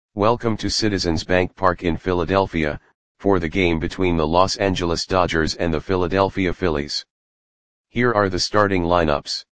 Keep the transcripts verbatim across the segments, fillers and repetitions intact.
Welcome to Citizens Bank Park in Philadelphia, for the game between the Los Angeles Dodgers and the Philadelphia Phillies. Here are the starting lineups.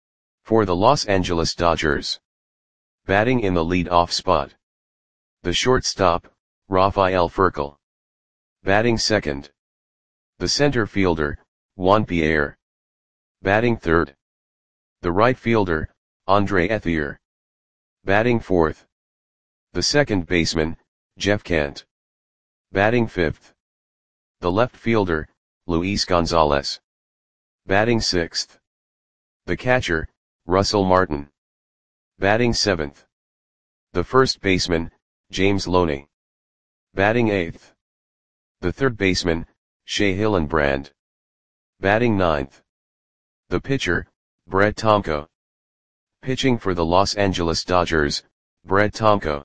For the Los Angeles Dodgers. Batting in the lead-off spot. The shortstop, Rafael Furcal. Batting second. The center fielder, Juan Pierre. Batting third. The right fielder, Andre Ethier. Batting fourth. The second baseman, Jeff Kent. Batting fifth. The left fielder, Luis Gonzalez. Batting sixth. The catcher, Russell Martin. Batting seventh. The first baseman, James Loney. Batting eighth. The third baseman, Shea Hillenbrand. Batting ninth. The pitcher, Brett Tomko. Pitching for the Los Angeles Dodgers, Brett Tomko.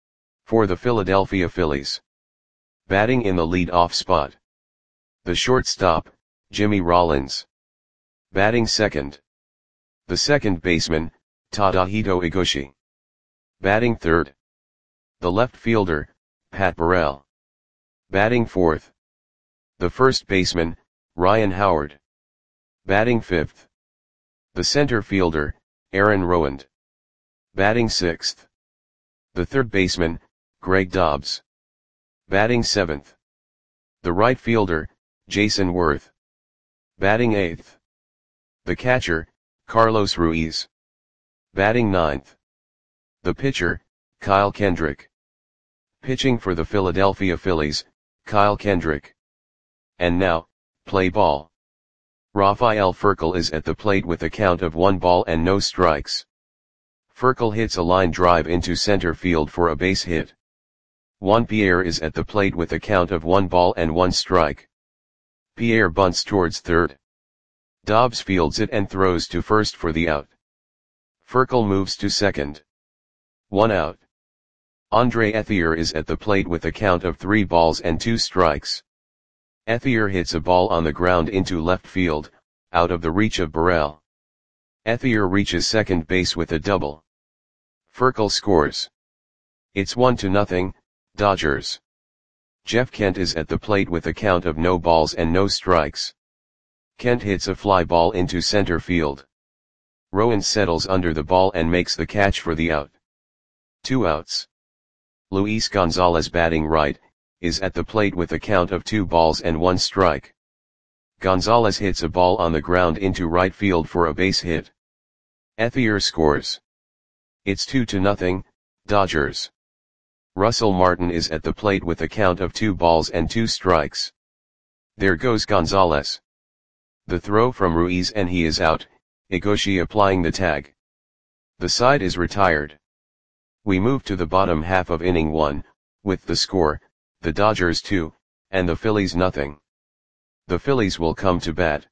For the Philadelphia Phillies. Batting in the lead-off spot. The shortstop, Jimmy Rollins. Batting second. The second baseman, Tadahito Iguchi. Batting third. The left fielder, Pat Burrell. Batting fourth. The first baseman, Ryan Howard. Batting fifth. The center fielder, Aaron Rowand. Batting sixth. The third baseman, Greg Dobbs. Batting seventh. The right fielder, Jason Worth. Batting eighth. The catcher, Carlos Ruiz. Batting ninth. The pitcher, Kyle Kendrick. Pitching for the Philadelphia Phillies, Kyle Kendrick. And now, play ball. Rafael Furcal is at the plate with a count of one ball and no strikes. Furcal hits a line drive into center field for a base hit. Juan Pierre is at the plate with a count of one ball and one strike. Pierre bunts towards third. Dobbs fields it and throws to first for the out. Furcal moves to second. One out. Andre Ethier is at the plate with a count of three balls and two strikes. Ethier hits a ball on the ground into left field, out of the reach of Burrell. Ethier reaches second base with a double. Furcal scores. It's one to nothing, Dodgers. Jeff Kent is at the plate with a count of no balls and no strikes. Kent hits a fly ball into center field. Rowand settles under the ball and makes the catch for the out. Two outs. Luis Gonzalez, batting right, is at the plate with a count of two balls and one strike. Gonzalez hits a ball on the ground into right field for a base hit. Ethier scores. It's two to nothing, Dodgers. Russell Martin is at the plate with a count of two balls and two strikes. There goes Gonzalez. The throw from Ruiz and he is out, Iguchi applying the tag. The side is retired. We move to the bottom half of inning one, with the score, the Dodgers two, and the Phillies nothing. The Phillies will come to bat.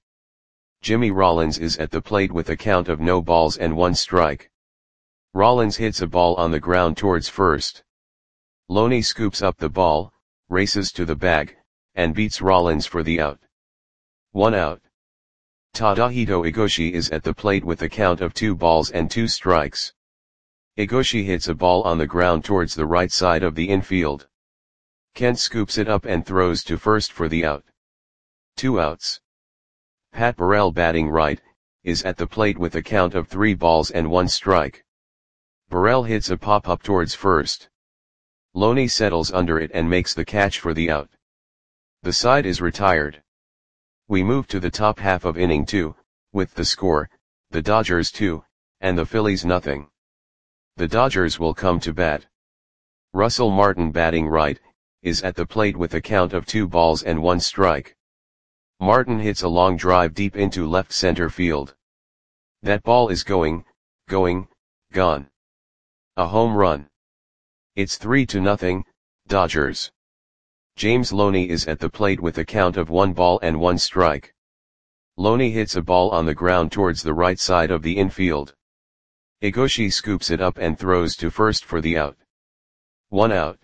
Jimmy Rollins is at the plate with a count of no balls and one strike. Rollins hits a ball on the ground towards first. Loney scoops up the ball, races to the bag, and beats Rollins for the out. One out. Tadahito Iguchi is at the plate with a count of two balls and two strikes. Iguchi hits a ball on the ground towards the right side of the infield. Kent scoops it up and throws to first for the out. Two outs. Pat Burrell, batting right, is at the plate with a count of three balls and one strike. Burrell hits a pop-up towards first. Loney settles under it and makes the catch for the out. The side is retired. We move to the top half of inning two, with the score, the Dodgers two, and the Phillies nothing. The Dodgers will come to bat. Russell Martin, batting right, is at the plate with a count of two balls and one strike. Martin hits a long drive deep into left center field. That ball is going, going, gone. A home run. It's three to nothing, Dodgers. James Loney is at the plate with a count of one ball and one strike. Loney hits a ball on the ground towards the right side of the infield. Iguchi scoops it up and throws to first for the out. One out.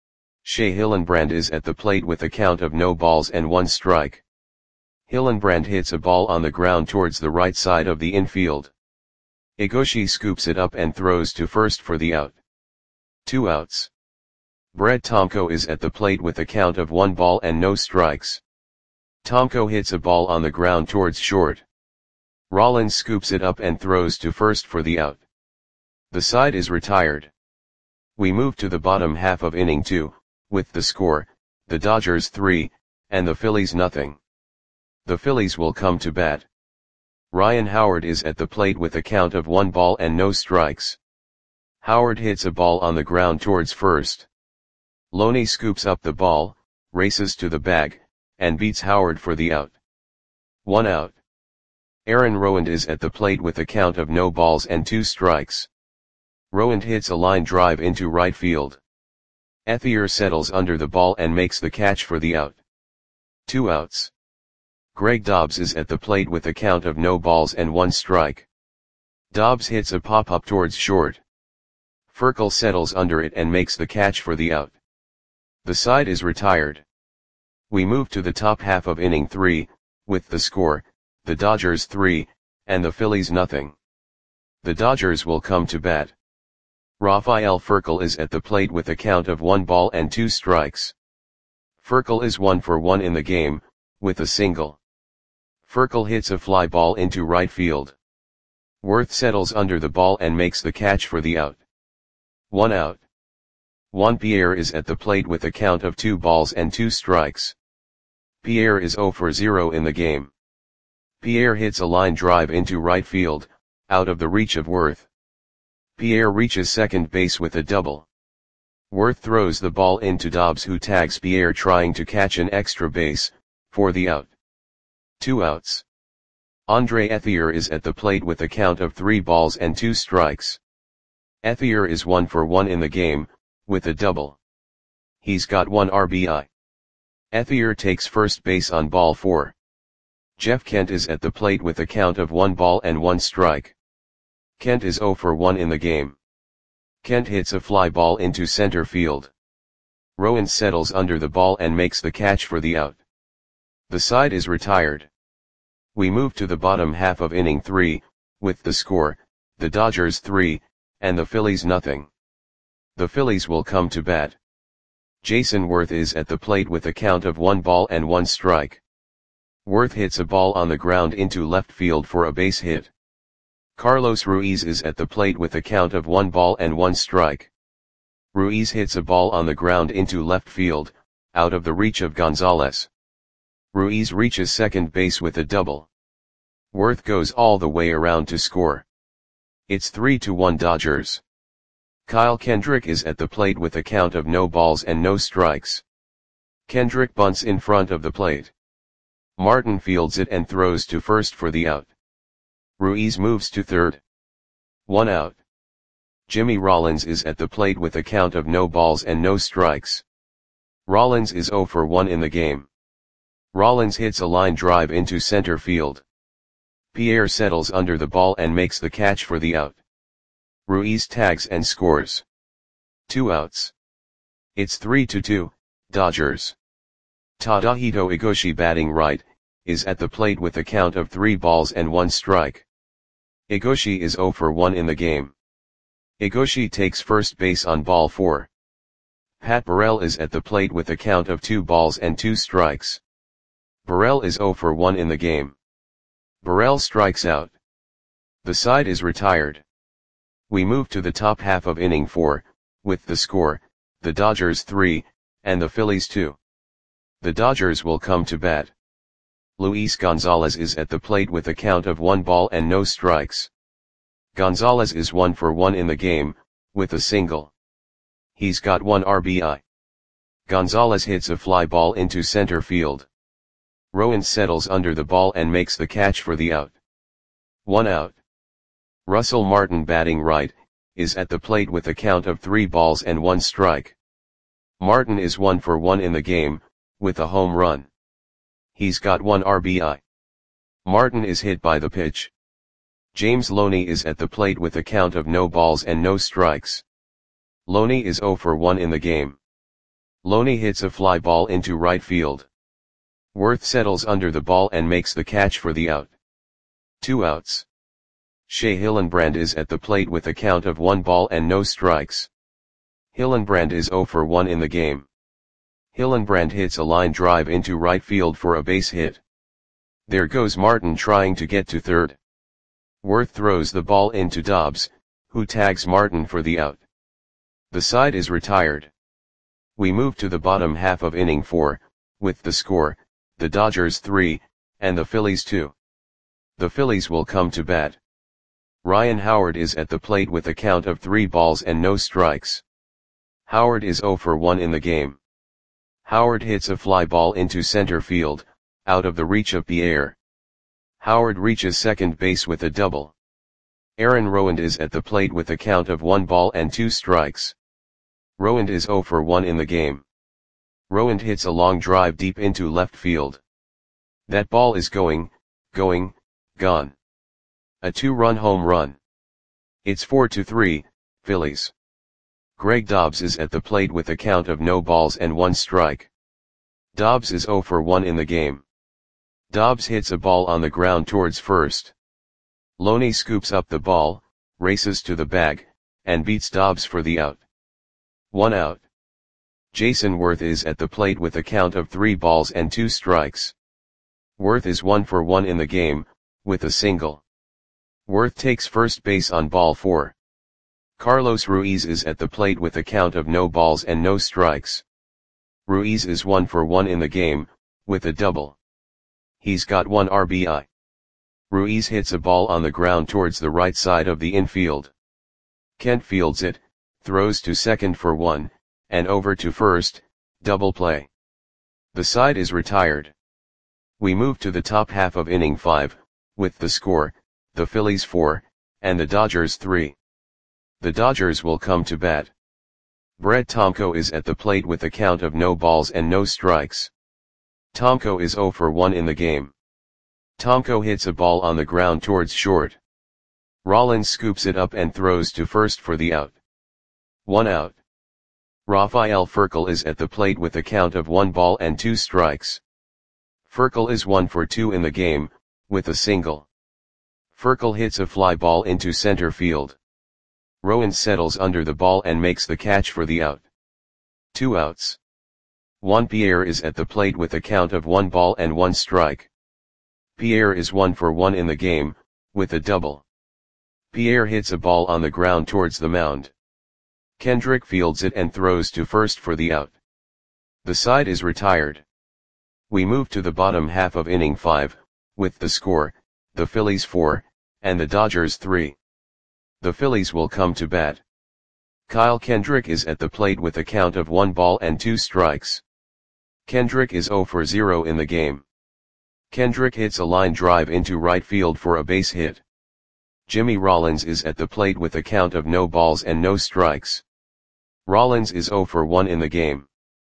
Shea Hillenbrand is at the plate with a count of no balls and one strike. Hillenbrand hits a ball on the ground towards the right side of the infield. Iguchi scoops it up and throws to first for the out. Two outs. Brett Tomko is at the plate with a count of one ball and no strikes. Tomko hits a ball on the ground towards short. Rollins scoops it up and throws to first for the out. The side is retired. We move to the bottom half of inning two, with the score, the Dodgers three, and the Phillies nothing. The Phillies will come to bat. Ryan Howard is at the plate with a count of one ball and no strikes. Howard hits a ball on the ground towards first. Loney scoops up the ball, races to the bag, and beats Howard for the out. One out. Aaron Rowand is at the plate with a count of no balls and two strikes. Rowand hits a line drive into right field. Ethier settles under the ball and makes the catch for the out. Two outs. Greg Dobbs is at the plate with a count of no balls and one strike. Dobbs hits a pop-up towards short. Furkel settles under it and makes the catch for the out. The side is retired. We move to the top half of inning three, with the score, the Dodgers three, and the Phillies nothing. The Dodgers will come to bat. Rafael Furkel is at the plate with a count of one ball and two strikes. Furkel is one for one in the game, with a single. Furkel hits a fly ball into right field. Worth settles under the ball and makes the catch for the out. One out. Juan Pierre is at the plate with a count of two balls and two strikes. Pierre is zero for zero in the game. Pierre hits a line drive into right field, out of the reach of Worth. Pierre reaches second base with a double. Worth throws the ball into Dobbs, who tags Pierre trying to catch an extra base, for the out. Two outs. Andre Ethier is at the plate with a count of three balls and two strikes. Ethier is one for one in the game, with a double. He's got one R B I. Ethier takes first base on ball four. Jeff Kent is at the plate with a count of one ball and one strike. Kent is zero for one in the game. Kent hits a fly ball into center field. Rowan settles under the ball and makes the catch for the out. The side is retired. We move to the bottom half of inning three, with the score, the Dodgers three, and the Phillies nothing. The Phillies will come to bat. Jason Worth is at the plate with a count of one ball and one strike. Worth hits a ball on the ground into left field for a base hit. Carlos Ruiz is at the plate with a count of one ball and one strike. Ruiz hits a ball on the ground into left field, out of the reach of Gonzalez. Ruiz reaches second base with a double. Worth goes all the way around to score. It's three to one Dodgers. Kyle Kendrick is at the plate with a count of no balls and no strikes. Kendrick bunts in front of the plate. Martin fields it and throws to first for the out. Ruiz moves to third. One out. Jimmy Rollins is at the plate with a count of no balls and no strikes. Rollins is zero for one in the game. Rollins hits a line drive into center field. Pierre settles under the ball and makes the catch for the out. Ruiz tags and scores. Two outs. It's three to two, Dodgers. Tadahito Igoshi, batting right, is at the plate with a count of three balls and one strike. Igoshi is zero for one in the game. Igoshi takes first base on ball four. Pat Burrell is at the plate with a count of two balls and two strikes. Burrell is zero for one in the game. Burrell strikes out. The side is retired. We move to the top half of inning four, with the score, the Dodgers three, and the Phillies two. The Dodgers will come to bat. Luis Gonzalez is at the plate with a count of one ball and no strikes. Gonzalez is one for one in the game, with a single. He's got one R B I. Gonzalez hits a fly ball into center field. Rowan settles under the ball and makes the catch for the out. One out. Russell Martin, batting right, is at the plate with a count of three balls and one strike. Martin is one for one in the game, with a home run. He's got one R B I. Martin is hit by the pitch. James Loney is at the plate with a count of no balls and no strikes. Loney is zero for one in the game. Loney hits a fly ball into right field. Worth settles under the ball and makes the catch for the out. Two outs. Shea Hillenbrand is at the plate with a count of one ball and no strikes. Hillenbrand is zero for one in the game. Hillenbrand hits a line drive into right field for a base hit. There goes Martin trying to get to third. Worth throws the ball into Dobbs, who tags Martin for the out. The side is retired. We move to the bottom half of inning four, with the score, the Dodgers three, and the Phillies two. The Phillies will come to bat. Ryan Howard is at the plate with a count of three balls and no strikes. Howard is zero for one in the game. Howard hits a fly ball into center field, out of the reach of Pierre. Howard reaches second base with a double. Aaron Rowand is at the plate with a count of one ball and two strikes. Rowand is zero for one in the game. Rowand hits a long drive deep into left field. That ball is going, going, gone. A two-run home run. It's four to three, Phillies. Greg Dobbs is at the plate with a count of no balls and one strike. Dobbs is zero for one in the game. Dobbs hits a ball on the ground towards first. Loney scoops up the ball, races to the bag, and beats Dobbs for the out. One out. Jason Worth is at the plate with a count of three balls and two strikes. Worth is one for one in the game, with a single. Worth takes first base on ball four. Carlos Ruiz is at the plate with a count of no balls and no strikes. Ruiz is one for one in the game, with a double. He's got one R B I. Ruiz hits a ball on the ground towards the right side of the infield. Kent fields it, throws to second for one, and over to first, double play. The side is retired. We move to the top half of inning five, with the score, the Phillies four, and the Dodgers three. The Dodgers will come to bat. Brett Tomko is at the plate with a count of no balls and no strikes. Tomko is zero for one in the game. Tomko hits a ball on the ground towards short. Rollins scoops it up and throws to first for the out. One out. Rafael Furcal is at the plate with a count of one ball and two strikes. Furcal is one for two in the game, with a single. Furcal hits a fly ball into center field. Rowan settles under the ball and makes the catch for the out. Two outs. Juan Pierre is at the plate with a count of one ball and one strike. Pierre is one for one in the game, with a double. Pierre hits a ball on the ground towards the mound. Kendrick fields it and throws to first for the out. The side is retired. We move to the bottom half of inning five, with the score, the Phillies four, and the Dodgers three. The Phillies will come to bat. Kyle Kendrick is at the plate with a count of one ball and two strikes. Kendrick is zero for zero in the game. Kendrick hits a line drive into right field for a base hit. Jimmy Rollins is at the plate with a count of no balls and no strikes. Rollins is zero for one in the game.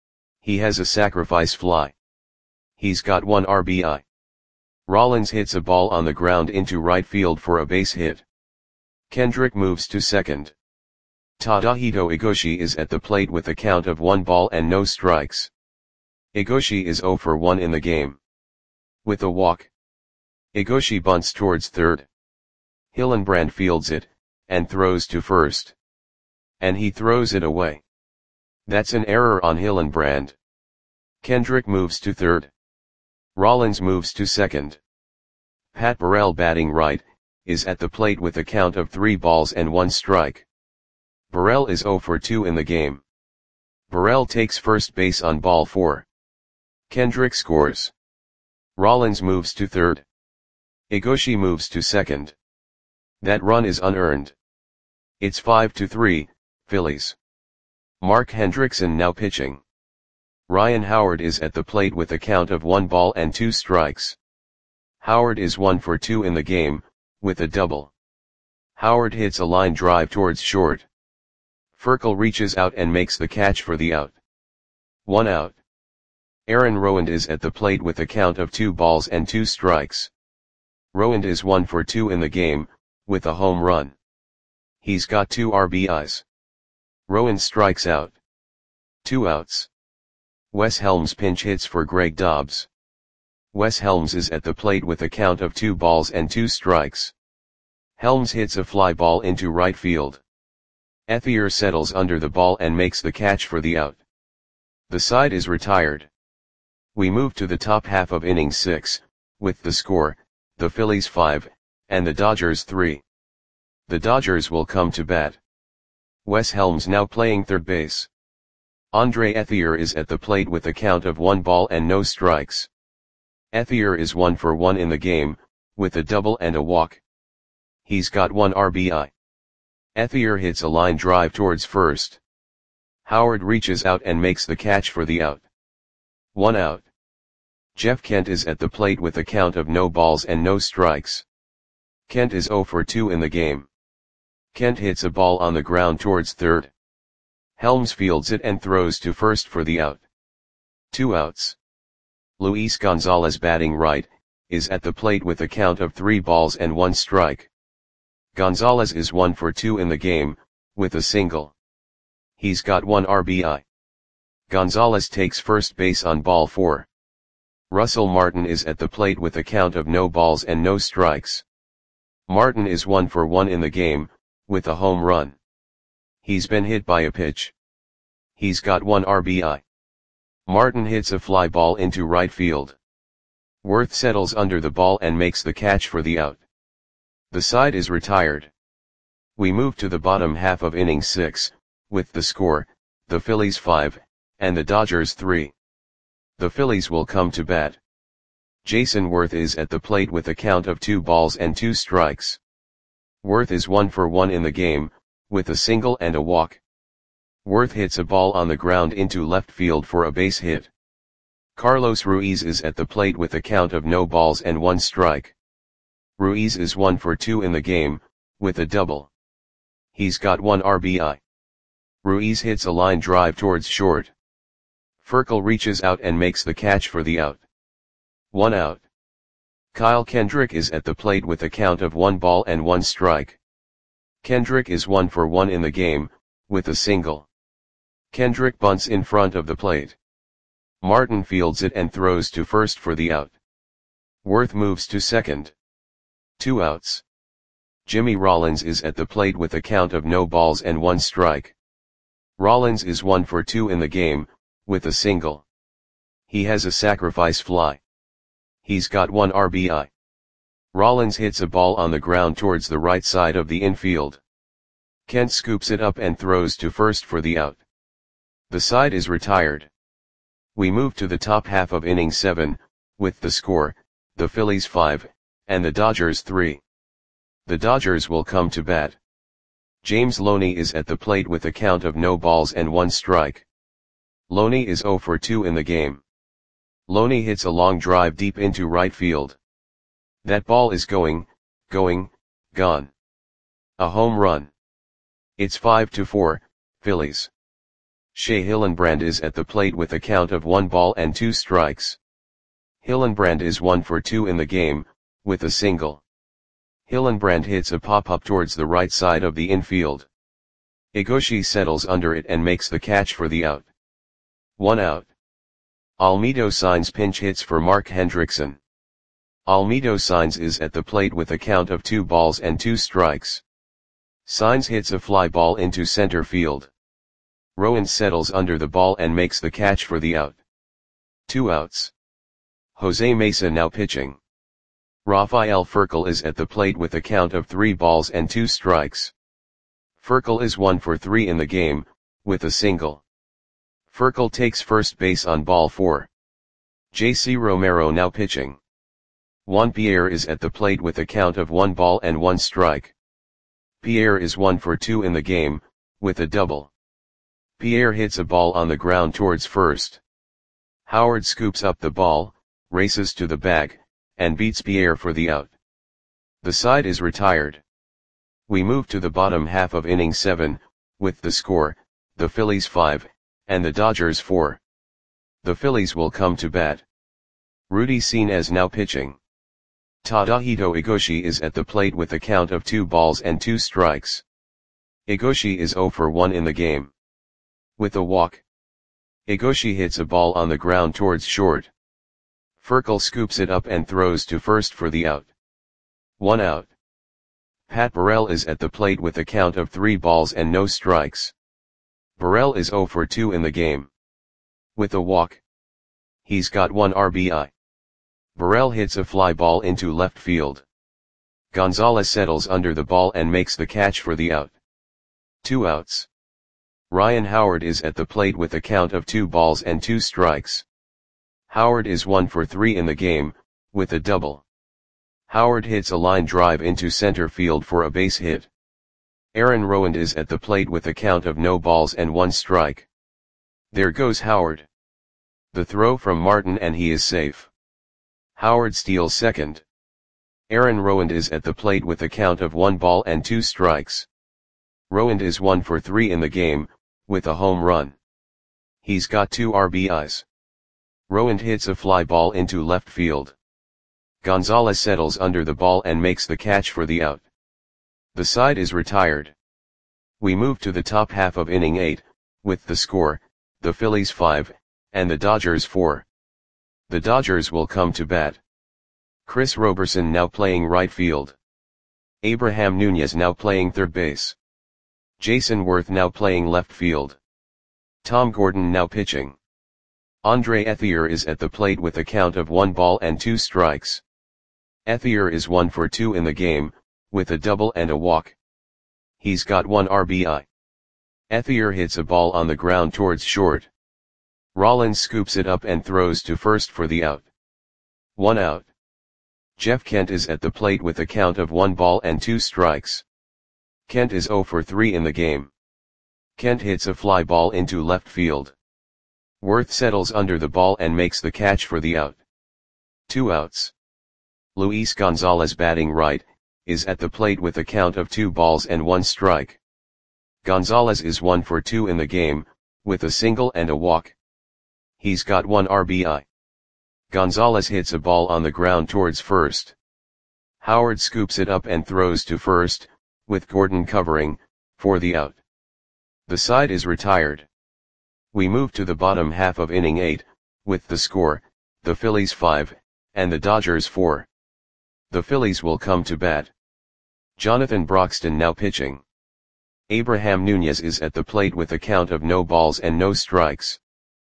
He has a sacrifice fly. He's got one R B I. Rollins hits a ball on the ground into right field for a base hit. Kendrick moves to second. Tadahito Igoshi is at the plate with a count of one ball and no strikes. Igoshi is zero for one in the game. With a walk. Igoshi bunts towards third. Hillenbrand fields it, and throws to first. And he throws it away. That's an error on Hillenbrand. Kendrick moves to third. Rollins moves to second. Pat Burrell, batting right, is at the plate with a count of three balls and one strike. Burrell is zero for two in the game. Burrell takes first base on ball four. Kendrick scores. Rollins moves to third. Igoshi moves to second. That run is unearned. It's five to three, Phillies. Mark Hendrickson now pitching. Ryan Howard is at the plate with a count of one ball and two strikes. Howard is one for two in the game, with a double. Howard hits a line drive towards short. Furcal reaches out and makes the catch for the out. One out. Aaron Rowand is at the plate with a count of two balls and two strikes. Rowand is one for two in the game, with a home run. He's got two R B Is. Rowand strikes out. Two outs. Wes Helms pinch hits for Greg Dobbs. Wes Helms is at the plate with a count of two balls and two strikes. Helms hits a fly ball into right field. Ethier settles under the ball and makes the catch for the out. The side is retired. We move to the top half of inning six, with the score, the Phillies five, and the Dodgers three. The Dodgers will come to bat. Wes Helms now playing third base. Andre Ethier is at the plate with a count of one ball and no strikes. Ethier is one for one in the game, with a double and a walk. He's got one R B I. Ethier hits a line drive towards first. Howard reaches out and makes the catch for the out. One out. Jeff Kent is at the plate with a count of no balls and no strikes. Kent is zero for two in the game. Kent hits a ball on the ground towards third. Helms fields it and throws to first for the out. Two outs. Luis Gonzalez, batting right, is at the plate with a count of three balls and one strike. Gonzalez is one for two in the game, with a single. He's got one R B I. Gonzalez takes first base on ball four. Russell Martin is at the plate with a count of no balls and no strikes. Martin is one for one in the game, with a home run. He's been hit by a pitch. He's got one R B I. Martin hits a fly ball into right field. Worth settles under the ball and makes the catch for the out. The side is retired. We move to the bottom half of inning six, with the score, the Phillies five, and the Dodgers three. The Phillies will come to bat. Jason Worth is at the plate with a count of two balls and two strikes. Worth is one for one in the game, with a single and a walk. Worth hits a ball on the ground into left field for a base hit. Carlos Ruiz is at the plate with a count of no balls and one strike. Ruiz is one for two in the game, with a double. He's got one R B I. Ruiz hits a line drive towards short. Furkel reaches out and makes the catch for the out. One out. Kyle Kendrick is at the plate with a count of one ball and one strike. Kendrick is one for one in the game, with a single. Kendrick bunts in front of the plate. Martin fields it and throws to first for the out. Worth moves to second. Two outs. Jimmy Rollins is at the plate with a count of no balls and one strike. Rollins is one for two in the game, with a single. He has a sacrifice fly. He's got one R B I. Rollins hits a ball on the ground towards the right side of the infield. Kent scoops it up and throws to first for the out. The side is retired. We move to the top half of inning seven, with the score, the Phillies five, and the Dodgers three. The Dodgers will come to bat. James Loney is at the plate with a count of no balls and one strike. Loney is zero for two in the game. Loney hits a long drive deep into right field. That ball is going, going, gone. A home run. It's five to four, Phillies. Shea Hillenbrand is at the plate with a count of one ball and two strikes. Hillenbrand is one for two in the game, with a single. Hillenbrand hits a pop-up towards the right side of the infield. Igoshi settles under it and makes the catch for the out. One out. Almedo Signs pinch hits for Mark Hendrickson. Almedo Signs is at the plate with a count of two balls and two strikes. Signs hits a fly ball into center field. Rowan settles under the ball and makes the catch for the out. Two outs. Jose Mesa now pitching. Rafael Furcal is at the plate with a count of three balls and two strikes. Furcal is one for three in the game, with a single. Furcal takes first base on ball four. J C Romero now pitching. Juan Pierre is at the plate with a count of one ball and one strike. Pierre is one for two in the game, with a double. Pierre hits a ball on the ground towards first. Howard scoops up the ball, races to the bag, and beats Pierre for the out. The side is retired. We move to the bottom half of inning seven, with the score, the Phillies five, and the Dodgers four. The Phillies will come to bat. Rudy Senes now pitching. Tadahito Igoshi is at the plate with a count of two balls and two strikes. Igoshi is zero for one in the game. With a walk. Igoshi hits a ball on the ground towards short. Furcal scoops it up and throws to first for the out. One out. Pat Burrell is at the plate with a count of three balls and no strikes. Burrell is zero for two in the game. With a walk. He's got one R B I. Burrell hits a fly ball into left field. Gonzalez settles under the ball and makes the catch for the out. Two outs. Ryan Howard is at the plate with a count of two balls and two strikes. Howard is one for three in the game, with a double. Howard hits a line drive into center field for a base hit. Aaron Rowand is at the plate with a count of no balls and one strike. There goes Howard. The throw from Martin and he is safe. Howard steals second. Aaron Rowand is at the plate with a count of one ball and two strikes. Rowand is one for three in the game, with a home run. He's got two R B Is. Rowand hits a fly ball into left field. Gonzalez settles under the ball and makes the catch for the out. The side is retired. We move to the top half of inning eight, with the score, the Phillies five, and the Dodgers four. The Dodgers will come to bat. Chris Roberson now playing right field. Abraham Nunez now playing third base. Jason Worth now playing left field. Tom Gordon now pitching. Andre Ethier is at the plate with a count of one ball and two strikes. Ethier is one for two in the game, with a double and a walk. He's got one R B I. Ethier hits a ball on the ground towards short. Rollins scoops it up and throws to first for the out. One out. Jeff Kent is at the plate with a count of one ball and two strikes. Kent is zero for three in the game. Kent hits a fly ball into left field. Worth settles under the ball and makes the catch for the out. Two outs. Luis Gonzalez batting right, is at the plate with a count of two balls and one strike. Gonzalez is one for two in the game, with a single and a walk. He's got one R B I. Gonzalez hits a ball on the ground towards first. Howard scoops it up and throws to first, with Gordon covering, for the out. The side is retired. We move to the bottom half of inning eight, with the score, the Phillies five, and the Dodgers four. The Phillies will come to bat. Jonathan Broxton now pitching. Abraham Nunez is at the plate with a count of no balls and no strikes.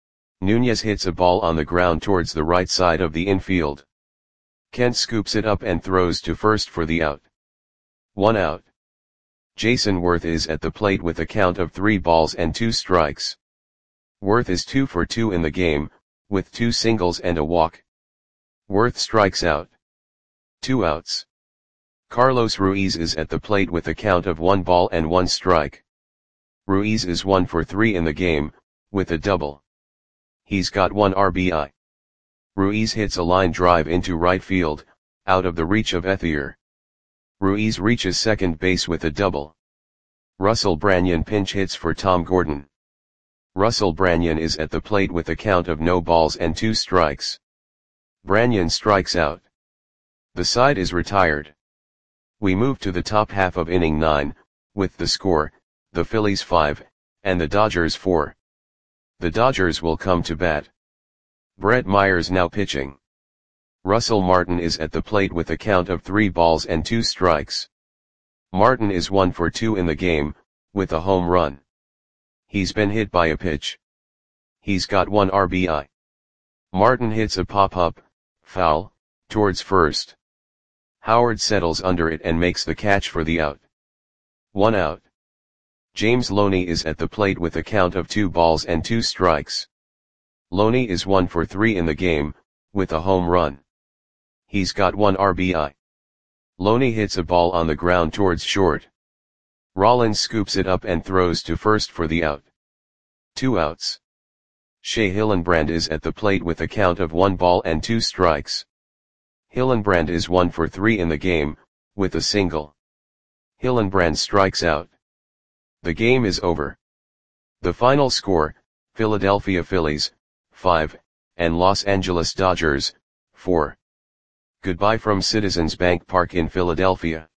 Nunez hits a ball on the ground towards the right side of the infield. Kent scoops it up and throws to first for the out. One out. Jason Worth is at the plate with a count of three balls and two strikes. Worth is two for two in the game, with two singles and a walk. Worth strikes out. Two outs. Carlos Ruiz is at the plate with a count of one ball and one strike. Ruiz is one for three in the game, with a double. He's got one R B I. Ruiz hits a line drive into right field, out of the reach of Ethier. Ruiz reaches second base with a double. Russell Branyan pinch hits for Tom Gordon. Russell Branyan is at the plate with a count of no balls and two strikes. Branyan strikes out. The side is retired. We move to the top half of inning nine, with the score, the Phillies five, and the Dodgers four. The Dodgers will come to bat. Brett Myers now pitching. Russell Martin is at the plate with a count of three balls and two strikes. Martin is one for two in the game, with a home run. He's been hit by a pitch. He's got one R B I. Martin hits a pop-up, foul, towards first. Howard settles under it and makes the catch for the out. One out. James Loney is at the plate with a count of two balls and two strikes. Loney is one for three in the game, with a home run. He's got one R B I. Loney hits a ball on the ground towards short. Rollins scoops it up and throws to first for the out. Two outs. Shea Hillenbrand is at the plate with a count of one ball and two strikes. Hillenbrand is one for three in the game, with a single. Hillenbrand strikes out. The game is over. The final score, Philadelphia Phillies, five, and Los Angeles Dodgers, four. Goodbye from Citizens Bank Park in Philadelphia.